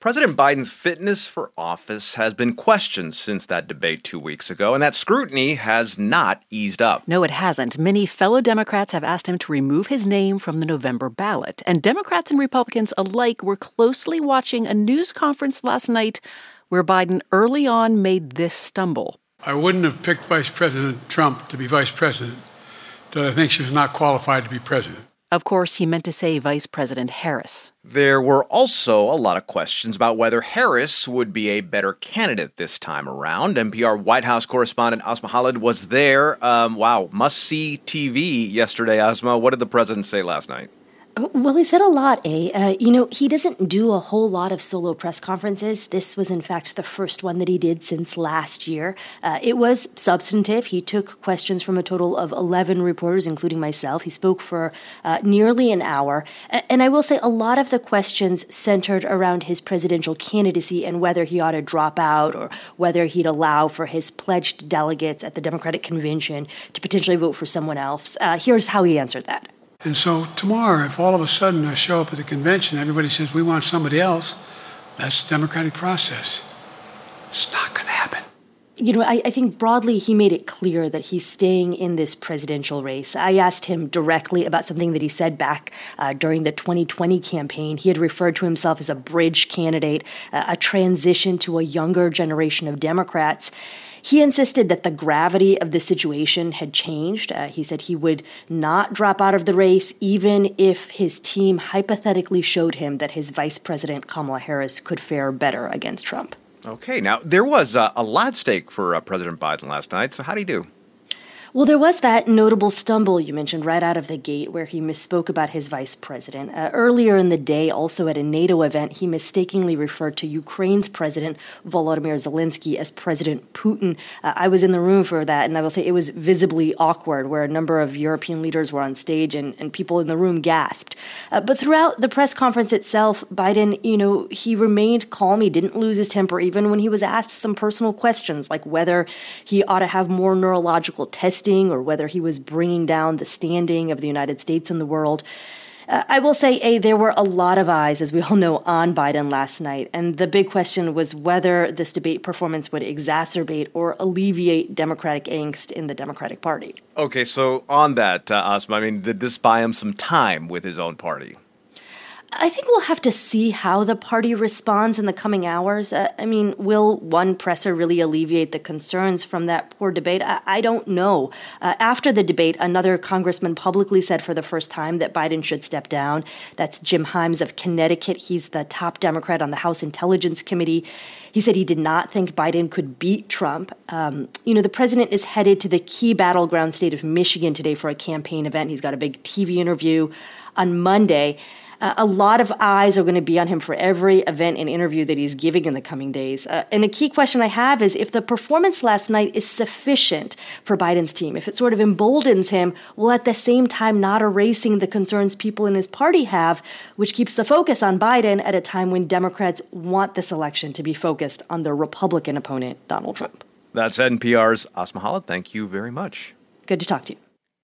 President Biden's fitness for office has been questioned since that debate 2 weeks ago, and that scrutiny has not eased up. No, it hasn't. Many fellow Democrats have asked him to remove his name from the November ballot. And Democrats and Republicans alike were closely watching a news conference last night where Biden early on made this stumble. I wouldn't have picked Vice President Trump to be vice president, but I think she was not qualified to be president. Of course, he meant to say Vice President Harris. There were also a lot of questions about whether Harris would be a better candidate this time around. NPR White House correspondent Asma Khalid was there. Must-see TV yesterday, Asma. What did the president say last night? Well, he said a lot, he doesn't do a whole lot of solo press conferences. This was, in fact, the first one that he did since last year. It was substantive. He took questions from a total of 11 reporters, including myself. He spoke for nearly an hour. And I will say a lot of the questions centered around his presidential candidacy and whether he ought to drop out or whether he'd allow for his pledged delegates at the Democratic convention to potentially vote for someone else. Here's how he answered that. And so tomorrow, if all of a sudden I show up at the convention, everybody says, we want somebody else, that's the democratic process. It's not going to happen. I think broadly he made it clear that he's staying in this presidential race. I asked him directly about something that he said back during the 2020 campaign. He had referred to himself as a bridge candidate, a transition to a younger generation of Democrats. He insisted that the gravity of the situation had changed. He said he would not drop out of the race, even if his team hypothetically showed him that his Vice President Kamala Harris could fare better against Trump. Okay, now there was a lot at stake for President Biden last night, so how'd he do? Well, there was that notable stumble you mentioned right out of the gate where he misspoke about his vice president. Earlier in the day, also at a NATO event, he mistakenly referred to Ukraine's president, Volodymyr Zelensky, as President Putin. I was in the room for that, and I will say it was visibly awkward, where a number of European leaders were on stage and people in the room gasped. But throughout the press conference itself, Biden, he remained calm. He didn't lose his temper, even when he was asked some personal questions, like whether he ought to have more neurological testing or whether he was bringing down the standing of the United States in the world. I will say, there were a lot of eyes, as we all know, on Biden last night. And the big question was whether this debate performance would exacerbate or alleviate Democratic angst in the Democratic Party. Okay, so on that, Asma, did this buy him some time with his own party? I think we'll have to see how the party responds in the coming hours. Will one presser really alleviate the concerns from that poor debate? I don't know. After the debate, another congressman publicly said for the first time that Biden should step down. That's Jim Himes of Connecticut. He's the top Democrat on the House Intelligence Committee. He said he did not think Biden could beat Trump. The president is headed to the key battleground state of Michigan today for a campaign event. He's got a big TV interview on Monday. A lot of eyes are going to be on him for every event and interview that he's giving in the coming days. And a key question I have is if the performance last night is sufficient for Biden's team, if it sort of emboldens him, while at the same time not erasing the concerns people in his party have, which keeps the focus on Biden at a time when Democrats want this election to be focused on their Republican opponent, Donald Trump. That's NPR's Asma Khalid. Thank you very much. Good to talk to you.